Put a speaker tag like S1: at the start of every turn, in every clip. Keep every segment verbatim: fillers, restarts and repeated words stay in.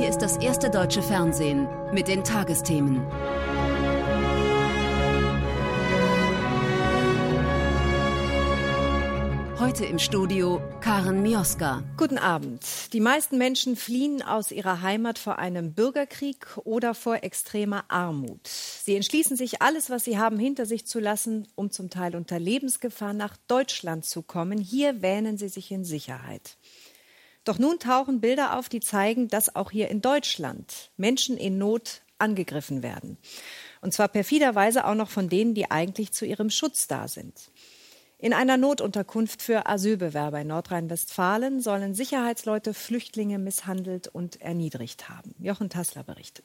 S1: Hier ist das erste deutsche Fernsehen mit den Tagesthemen. Heute im Studio Karen Mioska.
S2: Guten Abend. Die meisten Menschen fliehen aus ihrer Heimat vor einem Bürgerkrieg oder vor extremer Armut. Sie entschließen sich, alles, was sie haben, hinter sich zu lassen, um zum Teil unter Lebensgefahr nach Deutschland zu kommen. Hier wähnen sie sich in Sicherheit. Doch nun tauchen Bilder auf, die zeigen, dass auch hier in Deutschland Menschen in Not angegriffen werden. Und zwar perfiderweise auch noch von denen, die eigentlich zu ihrem Schutz da sind. In einer Notunterkunft für Asylbewerber in Nordrhein-Westfalen sollen Sicherheitsleute Flüchtlinge misshandelt und erniedrigt haben. Jochen Tassler berichtet.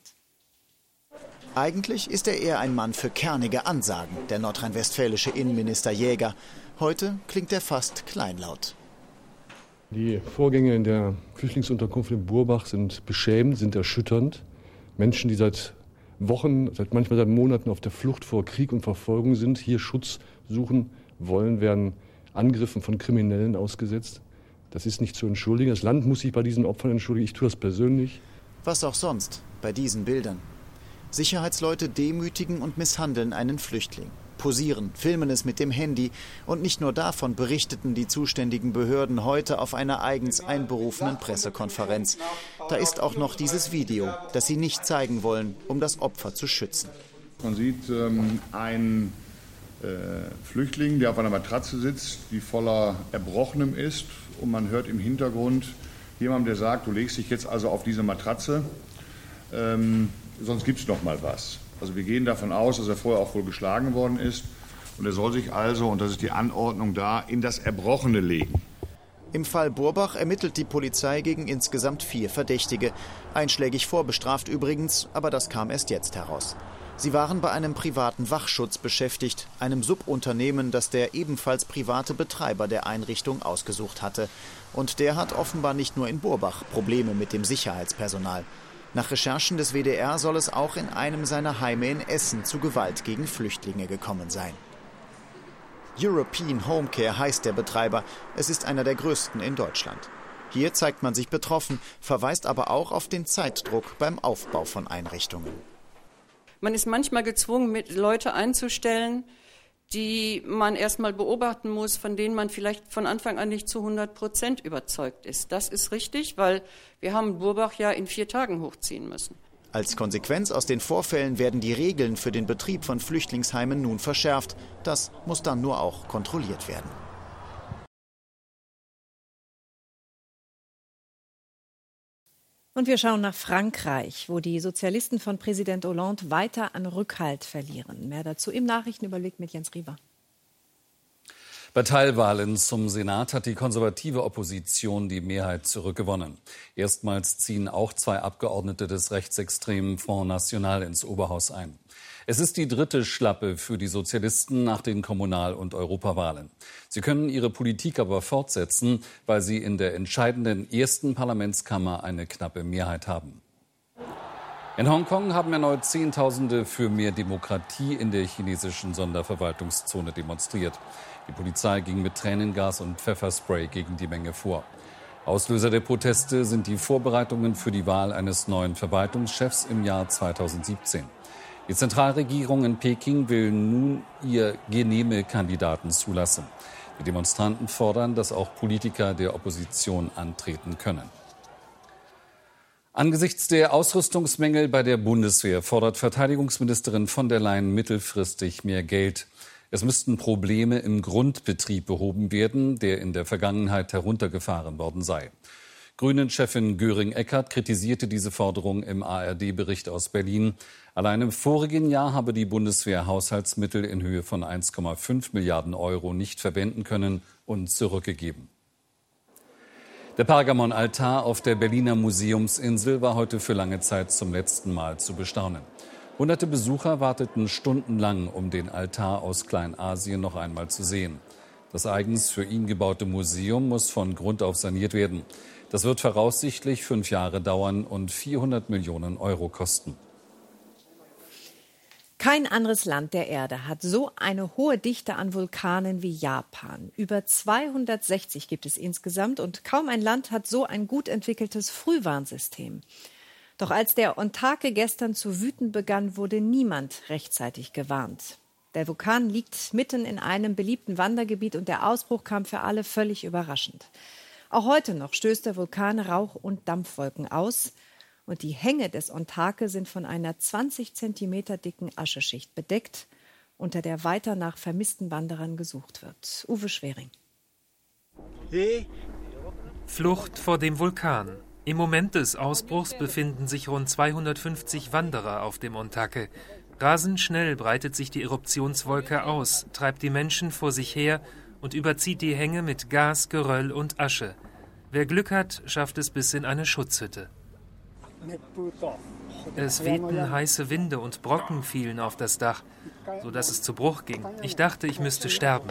S3: Eigentlich ist er eher ein Mann für kernige Ansagen, der nordrhein-westfälische Innenminister Jäger. Heute klingt er fast kleinlaut.
S4: Die Vorgänge in der Flüchtlingsunterkunft in Burbach sind beschämend, sind erschütternd. Menschen, die seit Wochen, seit manchmal seit Monaten auf der Flucht vor Krieg und Verfolgung sind, hier Schutz suchen wollen, werden Angriffen von Kriminellen ausgesetzt. Das ist nicht zu entschuldigen. Das Land muss sich bei diesen Opfern entschuldigen. Ich tue das persönlich.
S3: Was auch sonst bei diesen Bildern. Sicherheitsleute demütigen und misshandeln einen Flüchtling. Posieren, filmen es mit dem Handy. Und nicht nur davon berichteten die zuständigen Behörden heute auf einer eigens einberufenen Pressekonferenz. Da ist auch noch dieses Video, das sie nicht zeigen wollen, um das Opfer zu schützen.
S5: Man sieht ähm, einen äh, Flüchtling, der auf einer Matratze sitzt, die voller Erbrochenem ist. Und man hört im Hintergrund jemanden, der sagt, du legst dich jetzt also auf diese Matratze, ähm, sonst gibt es noch mal was. Also wir gehen davon aus, dass er vorher auch wohl geschlagen worden ist. Und er soll sich also, und das ist die Anordnung da, in das Erbrochene legen.
S3: Im Fall Burbach ermittelt die Polizei gegen insgesamt vier Verdächtige. Einschlägig vorbestraft übrigens, aber das kam erst jetzt heraus. Sie waren bei einem privaten Wachschutz beschäftigt, einem Subunternehmen, das der ebenfalls private Betreiber der Einrichtung ausgesucht hatte. Und der hat offenbar nicht nur in Burbach Probleme mit dem Sicherheitspersonal. Nach Recherchen des W D R soll es auch in einem seiner Heime in Essen zu Gewalt gegen Flüchtlinge gekommen sein. European Homecare heißt der Betreiber. Es ist einer der größten in Deutschland. Hier zeigt man sich betroffen, verweist aber auch auf den Zeitdruck beim Aufbau von Einrichtungen.
S6: Man ist manchmal gezwungen, mit Leute einzustellen, die man erstmal beobachten muss, von denen man vielleicht von Anfang an nicht zu hundert Prozent überzeugt ist. Das ist richtig, weil wir haben Burbach ja in vier Tagen hochziehen müssen.
S3: Als Konsequenz aus den Vorfällen werden die Regeln für den Betrieb von Flüchtlingsheimen nun verschärft. Das muss dann nur auch kontrolliert werden.
S2: Und wir schauen nach Frankreich, wo die Sozialisten von Präsident Hollande weiter an Rückhalt verlieren. Mehr dazu im Nachrichtenüberblick mit Jens Rieber.
S7: Bei Teilwahlen zum Senat hat die konservative Opposition die Mehrheit zurückgewonnen. Erstmals ziehen auch zwei Abgeordnete des rechtsextremen Front National ins Oberhaus ein. Es ist die dritte Schlappe für die Sozialisten nach den Kommunal- und Europawahlen. Sie können ihre Politik aber fortsetzen, weil sie in der entscheidenden ersten Parlamentskammer eine knappe Mehrheit haben. In Hongkong haben erneut Zehntausende für mehr Demokratie in der chinesischen Sonderverwaltungszone demonstriert. Die Polizei ging mit Tränengas und Pfefferspray gegen die Menge vor. Auslöser der Proteste sind die Vorbereitungen für die Wahl eines neuen Verwaltungschefs im Jahr zweitausendsiebzehn. Die Zentralregierung in Peking will nun ihr genehme Kandidaten zulassen. Die Demonstranten fordern, dass auch Politiker der Opposition antreten können. Angesichts der Ausrüstungsmängel bei der Bundeswehr fordert Verteidigungsministerin von der Leyen mittelfristig mehr Geld. Es müssten Probleme im Grundbetrieb behoben werden, der in der Vergangenheit heruntergefahren worden sei. Grünen-Chefin Göring-Eckardt kritisierte diese Forderung im A R D-Bericht aus Berlin. Allein im vorigen Jahr habe die Bundeswehr Haushaltsmittel in Höhe von eins Komma fünf Milliarden Euro nicht verwenden können und zurückgegeben. Der Pergamon-Altar auf der Berliner Museumsinsel war heute für lange Zeit zum letzten Mal zu bestaunen. Hunderte Besucher warteten stundenlang, um den Altar aus Kleinasien noch einmal zu sehen. Das eigens für ihn gebaute Museum muss von Grund auf saniert werden. Das wird voraussichtlich fünf Jahre dauern und vierhundert Millionen Euro kosten.
S2: Kein anderes Land der Erde hat so eine hohe Dichte an Vulkanen wie Japan. Über zweihundertsechzig gibt es insgesamt und kaum ein Land hat so ein gut entwickeltes Frühwarnsystem. Doch als der Ontake gestern zu wüten begann, wurde niemand rechtzeitig gewarnt. Der Vulkan liegt mitten in einem beliebten Wandergebiet und der Ausbruch kam für alle völlig überraschend. Auch heute noch stößt der Vulkan Rauch- und Dampfwolken aus. Und die Hänge des Ontake sind von einer zwanzig Zentimeter dicken Ascheschicht bedeckt, unter der weiter nach vermissten Wanderern gesucht wird. Uwe Schwering.
S8: Flucht vor dem Vulkan. Im Moment des Ausbruchs befinden sich rund zweihundertfünfzig Wanderer auf dem Ontake. Rasend schnell breitet sich die Eruptionswolke aus, treibt die Menschen vor sich her und überzieht die Hänge mit Gas, Geröll und Asche. Wer Glück hat, schafft es bis in eine Schutzhütte. Es wehten heiße Winde und Brocken fielen auf das Dach, sodass es zu Bruch ging. Ich dachte, ich müsste sterben.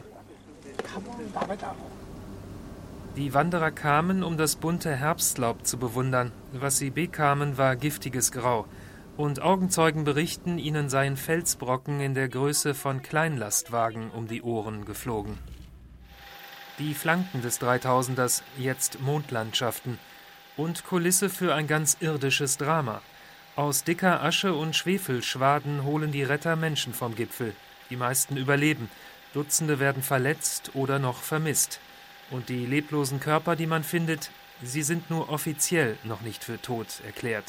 S8: Die Wanderer kamen, um das bunte Herbstlaub zu bewundern. Was sie bekamen, war giftiges Grau. Und Augenzeugen berichten, ihnen seien Felsbrocken in der Größe von Kleinlastwagen um die Ohren geflogen. Die Flanken des Dreitausenders, jetzt Mondlandschaften. Und Kulisse für ein ganz irdisches Drama. Aus dicker Asche und Schwefelschwaden holen die Retter Menschen vom Gipfel. Die meisten überleben. Dutzende werden verletzt oder noch vermisst. Und die leblosen Körper, die man findet, sie sind nur offiziell noch nicht für tot erklärt.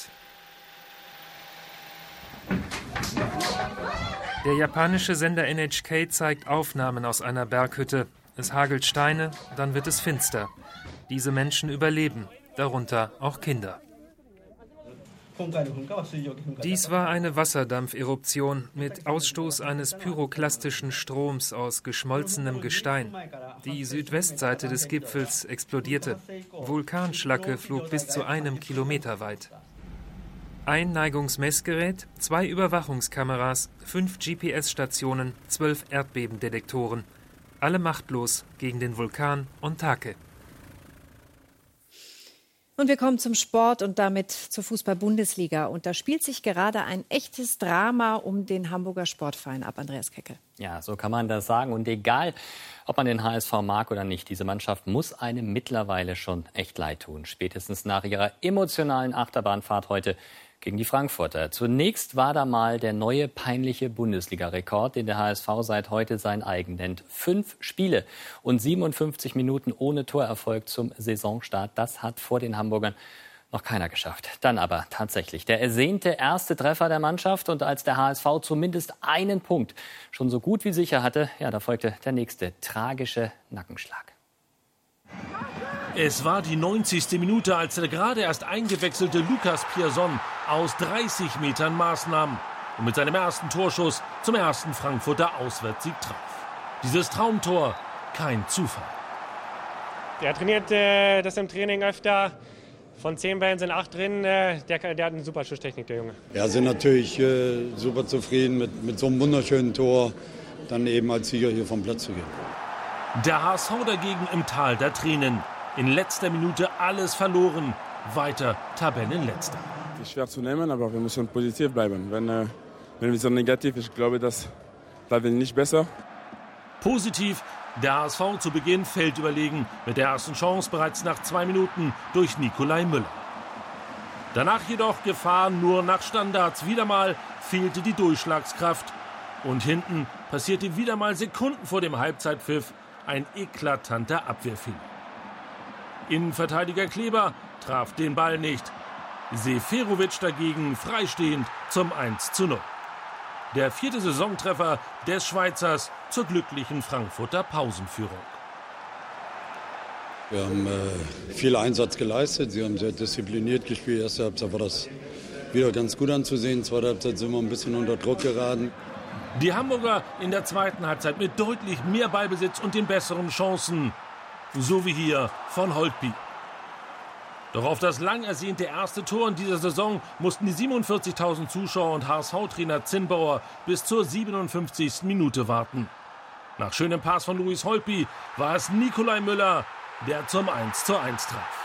S8: Der japanische Sender N H K zeigt Aufnahmen aus einer Berghütte. Es hagelt Steine, dann wird es finster. Diese Menschen überleben, darunter auch Kinder. Dies war eine Wasserdampferuption mit Ausstoß eines pyroklastischen Stroms aus geschmolzenem Gestein. Die Südwestseite des Gipfels explodierte. Vulkanschlacke flog bis zu einem Kilometer weit. Ein Neigungsmessgerät, zwei Überwachungskameras, fünf G P S-Stationen, zwölf Erdbebendetektoren. Alle machtlos gegen den Vulkan Ontake.
S2: Und wir kommen zum Sport und damit zur Fußball-Bundesliga. Und da spielt sich gerade ein echtes Drama um den Hamburger Sportverein ab, Andreas Keckel.
S9: Ja, so kann man das sagen. Und egal, ob man den H S V mag oder nicht, diese Mannschaft muss einem mittlerweile schon echt leid tun. Spätestens nach ihrer emotionalen Achterbahnfahrt heute gegen die Frankfurter. Zunächst war da mal der neue peinliche Bundesliga-Rekord, den der H S V seit heute sein eigen nennt. Fünf Spiele und siebenundfünfzig Minuten ohne Torerfolg zum Saisonstart. Das hat vor den Hamburgern noch keiner geschafft. Dann aber tatsächlich der ersehnte erste Treffer der Mannschaft. Und als der H S V zumindest einen Punkt schon so gut wie sicher hatte, ja, da folgte der nächste tragische Nackenschlag.
S10: Es war die neunzigste Minute, als der gerade erst eingewechselte Lucas Pierson aus dreißig Metern Maß nahm und mit seinem ersten Torschuss zum ersten Frankfurter Auswärtssieg traf. Dieses Traumtor, kein Zufall.
S11: Der trainiert äh, das im Training öfter. Von zehn Bällen sind acht drin. Äh, der, der hat eine super Schusstechnik, der Junge.
S12: Ja, sind natürlich äh, super zufrieden mit, mit so einem wunderschönen Tor, dann eben als Sieger hier vom Platz zu gehen.
S10: Der H S V dagegen im Tal der Tränen. In letzter Minute alles verloren. Weiter Tabellenletzter.
S13: Es ist schwer zu nehmen, aber wir müssen positiv bleiben. Wenn, äh, wenn wir so negativ, ich glaube, das wird nicht besser.
S10: Positiv, der H S V zu Beginn feldüberlegen. Mit der ersten Chance bereits nach zwei Minuten durch Nikolai Müller. Danach jedoch Gefahr nur nach Standards. Wieder mal fehlte die Durchschlagskraft. Und hinten passierte wieder mal Sekunden vor dem Halbzeitpfiff ein eklatanter Abwehrfehler. Innenverteidiger Kleber traf den Ball nicht. Seferovic dagegen freistehend zum eins zu null. Der vierte Saisontreffer des Schweizers zur glücklichen Frankfurter Pausenführung.
S12: Wir haben äh, viel Einsatz geleistet. Sie haben sehr diszipliniert gespielt. Erste Halbzeit war das wieder ganz gut anzusehen. Zweite Halbzeit sind wir ein bisschen unter Druck geraten.
S10: Die Hamburger in der zweiten Halbzeit mit deutlich mehr Ballbesitz und den besseren Chancen. So wie hier von Holtby. Doch auf das lang ersehnte erste Tor in dieser Saison mussten die siebenundvierzigtausend Zuschauer und H S V-Trainer Zinnbauer bis zur siebenundfünfzigsten Minute warten. Nach schönem Pass von Louis Holtby war es Nikolai Müller, der zum eins zu eins traf.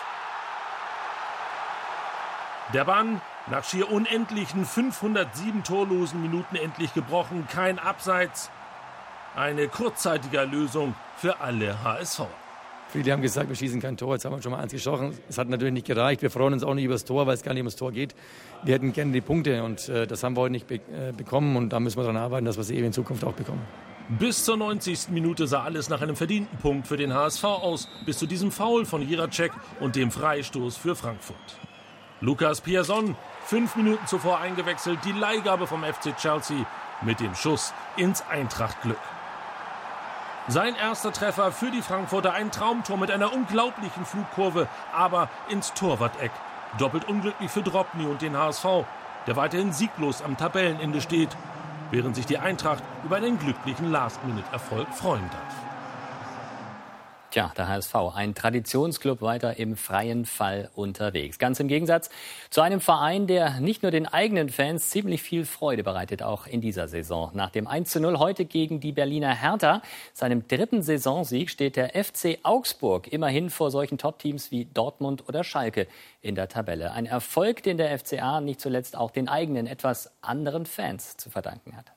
S10: Der Bann nach schier unendlichen fünfhundertsieben torlosen Minuten endlich gebrochen. Kein Abseits. Eine kurzzeitige Erlösung für alle H S V.
S14: Viele haben gesagt, wir schießen kein Tor. Jetzt haben wir schon mal eins geschossen. Es hat natürlich nicht gereicht. Wir freuen uns auch nicht über das Tor, weil es gar nicht ums Tor geht. Wir hätten gerne die Punkte und äh, das haben wir heute nicht be- äh, bekommen. Und da müssen wir daran arbeiten, dass wir sie eben in Zukunft auch bekommen.
S10: Bis zur neunzigsten Minute sah alles nach einem verdienten Punkt für den H S V aus. Bis zu diesem Foul von Jiracek und dem Freistoß für Frankfurt. Lukas Piazon, fünf Minuten zuvor eingewechselt, die Leihgabe vom F C Chelsea mit dem Schuss ins Eintracht-Glück. Sein erster Treffer für die Frankfurter, ein Traumtor mit einer unglaublichen Flugkurve, aber ins Torwart-Eck. Doppelt unglücklich für Drobny und den H S V, der weiterhin sieglos am Tabellenende steht, während sich die Eintracht über einen glücklichen Last-Minute-Erfolg freuen darf.
S9: Tja, der H S V, ein Traditionsclub, weiter im freien Fall unterwegs. Ganz im Gegensatz zu einem Verein, der nicht nur den eigenen Fans ziemlich viel Freude bereitet, auch in dieser Saison. Nach dem eins zu null heute gegen die Berliner Hertha, seinem dritten Saisonsieg, steht der F C Augsburg immerhin vor solchen Top-Teams wie Dortmund oder Schalke in der Tabelle. Ein Erfolg, den der F C A nicht zuletzt auch den eigenen, etwas anderen Fans zu verdanken hat.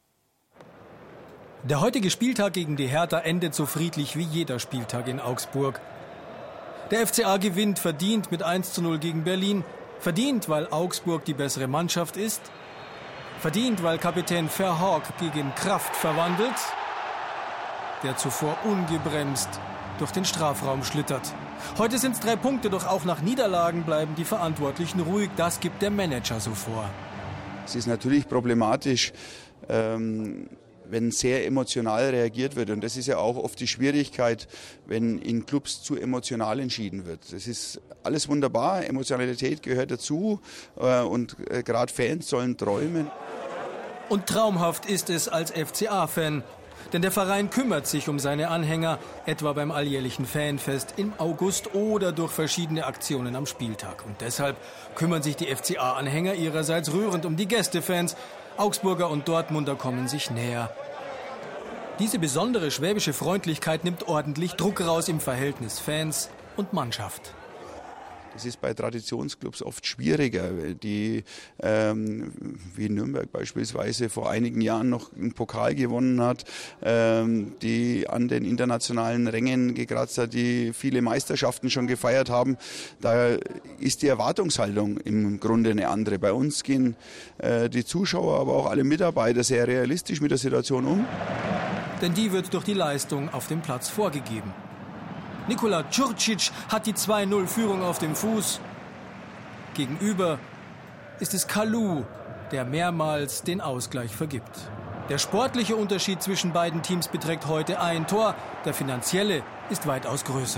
S15: Der heutige Spieltag gegen die Hertha endet so friedlich wie jeder Spieltag in Augsburg. Der F C A gewinnt verdient mit eins zu null gegen Berlin. Verdient, weil Augsburg die bessere Mannschaft ist. Verdient, weil Kapitän Verhaag gegen Kraft verwandelt, der zuvor ungebremst durch den Strafraum schlittert. Heute sind es drei Punkte, doch auch nach Niederlagen bleiben die Verantwortlichen ruhig. Das gibt der Manager so vor.
S16: Es ist natürlich problematisch, ähm wenn sehr emotional reagiert wird. Und das ist ja auch oft die Schwierigkeit, wenn in Clubs zu emotional entschieden wird. Das ist alles wunderbar, Emotionalität gehört dazu äh, und äh, gerade Fans sollen träumen.
S15: Und traumhaft ist es als F C A-Fan. Denn der Verein kümmert sich um seine Anhänger, etwa beim alljährlichen Fanfest im August oder durch verschiedene Aktionen am Spieltag. Und deshalb kümmern sich die F C A-Anhänger ihrerseits rührend um die Gästefans. Augsburger und Dortmunder kommen sich näher. Diese besondere schwäbische Freundlichkeit nimmt ordentlich Druck raus im Verhältnis Fans und Mannschaft.
S16: Das ist bei Traditionsclubs oft schwieriger, die ähm, wie Nürnberg beispielsweise vor einigen Jahren noch einen Pokal gewonnen hat, ähm, die an den internationalen Rängen gekratzt hat, die viele Meisterschaften schon gefeiert haben. Da ist die Erwartungshaltung im Grunde eine andere. Bei uns gehen äh, die Zuschauer, aber auch alle Mitarbeiter sehr realistisch mit der Situation um.
S15: Denn die wird durch die Leistung auf dem Platz vorgegeben. Nikola Djurcic hat die zwei null Führung auf dem Fuß. Gegenüber ist es Kalou, der mehrmals den Ausgleich vergibt. Der sportliche Unterschied zwischen beiden Teams beträgt heute ein Tor. Der finanzielle ist weitaus größer.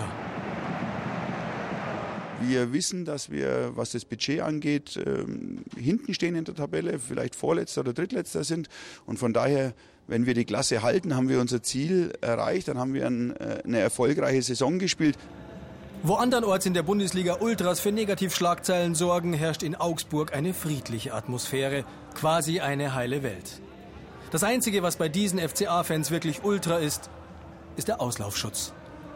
S16: Wir wissen, dass wir, was das Budget angeht, äh, hinten stehen in der Tabelle, vielleicht Vorletzter oder Drittletzter sind. Und von daher, wenn wir die Klasse halten, haben wir unser Ziel erreicht. Dann haben wir ein, äh, eine erfolgreiche Saison gespielt.
S15: Wo andernorts in der Bundesliga Ultras für Negativschlagzeilen sorgen, herrscht in Augsburg eine friedliche Atmosphäre. Quasi eine heile Welt. Das Einzige, was bei diesen F C A-Fans wirklich Ultra ist, ist der Auslaufschutz.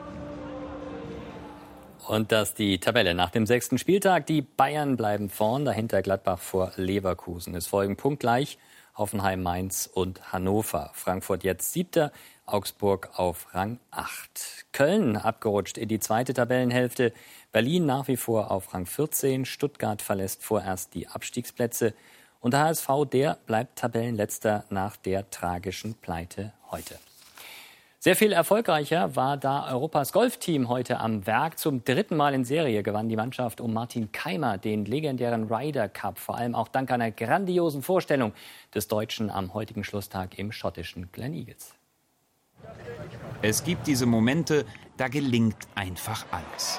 S9: Und das die Tabelle nach dem sechsten Spieltag. Die Bayern bleiben vorn, dahinter Gladbach vor Leverkusen. Es folgen punktgleich Hoffenheim, Mainz und Hannover. Frankfurt jetzt siebter, Augsburg auf Rang acht. Köln abgerutscht in die zweite Tabellenhälfte. Berlin nach wie vor auf Rang vierzehn. Stuttgart verlässt vorerst die Abstiegsplätze. Und der H S V, der bleibt Tabellenletzter nach der tragischen Pleite heute. Sehr viel erfolgreicher war da Europas Golfteam heute am Werk. Zum dritten Mal in Serie gewann die Mannschaft um Martin Keimer den legendären Ryder Cup. Vor allem auch dank einer grandiosen Vorstellung des Deutschen am heutigen Schlusstag im schottischen Gleneagles.
S17: Es gibt diese Momente, da gelingt einfach alles.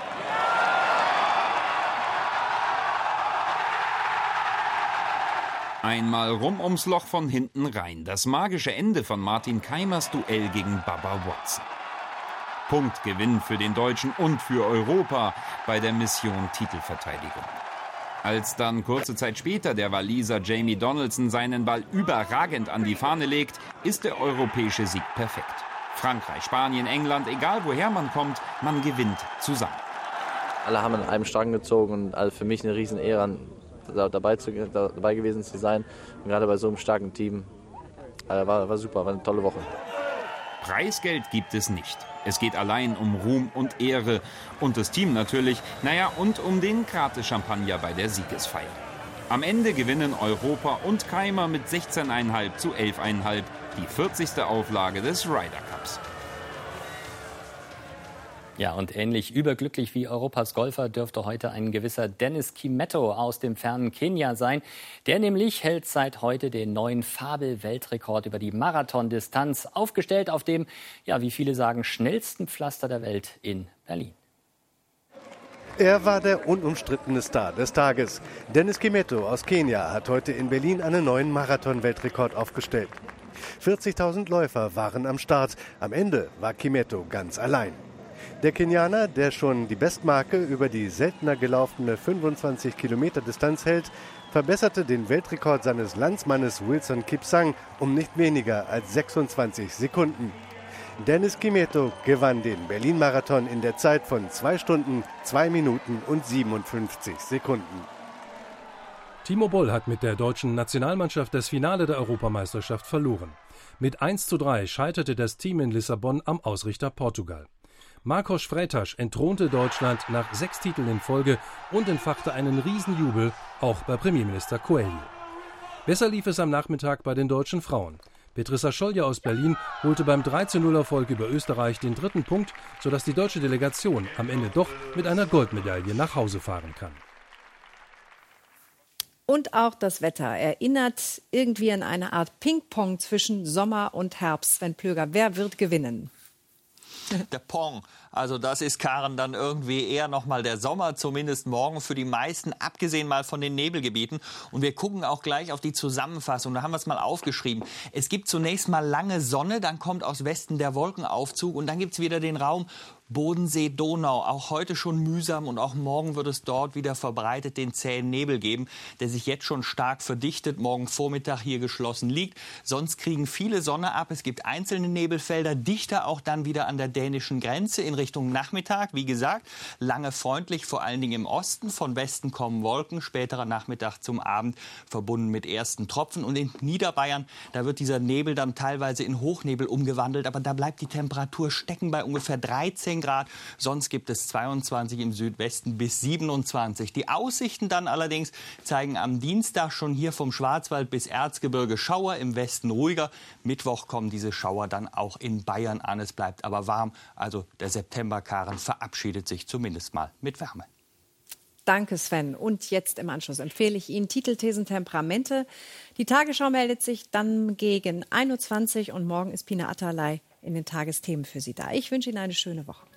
S17: Einmal rum ums Loch von hinten rein. Das magische Ende von Martin Keimers Duell gegen Bubba Watson. Punktgewinn für den Deutschen und für Europa bei der Mission Titelverteidigung. Als dann kurze Zeit später der Waliser Jamie Donaldson seinen Ball überragend an die Fahne legt, ist der europäische Sieg perfekt. Frankreich, Spanien, England, egal woher man kommt, man gewinnt zusammen.
S18: Alle haben an einem Strang gezogen und also für mich eine riesen Ehre, dabei, zu, dabei gewesen zu sein. Und gerade bei so einem starken Team. Also war, war super, war eine tolle Woche.
S17: Preisgeld gibt es nicht. Es geht allein um Ruhm und Ehre. Und das Team natürlich, naja, und um den Krate-Champagner bei der Siegesfeier. Am Ende gewinnen Europa und Keimer mit sechzehn Komma fünf zu elf Komma fünf die vierzigste Auflage des Ryder Cups.
S9: Ja, und ähnlich überglücklich wie Europas Golfer dürfte heute ein gewisser Dennis Kimetto aus dem fernen Kenia sein. Der nämlich hält seit heute den neuen Fabel-Weltrekord über die Marathondistanz, aufgestellt auf dem, ja, wie viele sagen, schnellsten Pflaster der Welt in Berlin.
S19: Er war der unumstrittene Star des Tages. Dennis Kimetto aus Kenia hat heute in Berlin einen neuen Marathon-Weltrekord aufgestellt. vierzigtausend Läufer waren am Start. Am Ende war Kimetto ganz allein. Der Kenianer, der schon die Bestmarke über die seltener gelaufene fünfundzwanzig Kilometer Distanz hält, verbesserte den Weltrekord seines Landsmannes Wilson Kipsang um nicht weniger als sechsundzwanzig Sekunden. Dennis Kimetto gewann den Berlin-Marathon in der Zeit von zwei Stunden, zwei Minuten und siebenundfünfzig Sekunden.
S20: Timo Boll hat mit der deutschen Nationalmannschaft das Finale der Europameisterschaft verloren. Mit eins zu drei scheiterte das Team in Lissabon am Ausrichter Portugal. Marcos Freitas entthronte Deutschland nach sechs Titeln in Folge und entfachte einen Riesenjubel, auch bei Premierminister Coelho. Besser lief es am Nachmittag bei den deutschen Frauen. Petrissa Scholja aus Berlin holte beim drei zu null Erfolg über Österreich den dritten Punkt, sodass die deutsche Delegation am Ende doch mit einer Goldmedaille nach Hause fahren kann.
S2: Und auch das Wetter erinnert irgendwie an eine Art Ping-Pong zwischen Sommer und Herbst. Sven Plöger, wer wird gewinnen?
S21: Der Pong, also das ist, Karen, dann irgendwie eher noch mal der Sommer, zumindest morgen für die meisten, abgesehen mal von den Nebelgebieten. Und wir gucken auch gleich auf die Zusammenfassung, da haben wir es mal aufgeschrieben. Es gibt zunächst mal lange Sonne, dann kommt aus Westen der Wolkenaufzug und dann gibt es wieder den Raum Bodensee, Donau, auch heute schon mühsam und auch morgen wird es dort wieder verbreitet den zähen Nebel geben, der sich jetzt schon stark verdichtet, morgen Vormittag hier geschlossen liegt. Sonst kriegen viele Sonne ab, es gibt einzelne Nebelfelder, dichter auch dann wieder an der dänischen Grenze in Richtung Nachmittag. Wie gesagt, lange freundlich, vor allen Dingen im Osten, von Westen kommen Wolken, späterer Nachmittag zum Abend verbunden mit ersten Tropfen. Und in Niederbayern, da wird dieser Nebel dann teilweise in Hochnebel umgewandelt, aber da bleibt die Temperatur stecken bei ungefähr dreizehn Grad, sonst gibt es zweiundzwanzig im Südwesten bis siebenundzwanzig. Die Aussichten dann allerdings zeigen am Dienstag schon hier vom Schwarzwald bis Erzgebirge Schauer, im Westen ruhiger. Mittwoch kommen diese Schauer dann auch in Bayern an. Es bleibt aber warm, also der September-Karen verabschiedet sich zumindest mal mit Wärme.
S2: Danke, Sven. Und jetzt im Anschluss empfehle ich Ihnen Titelthesen Temperamente. Die Tagesschau meldet sich dann gegen einundzwanzig und morgen ist Pina Atalay in den Tagesthemen für Sie da. Ich wünsche Ihnen eine schöne Woche.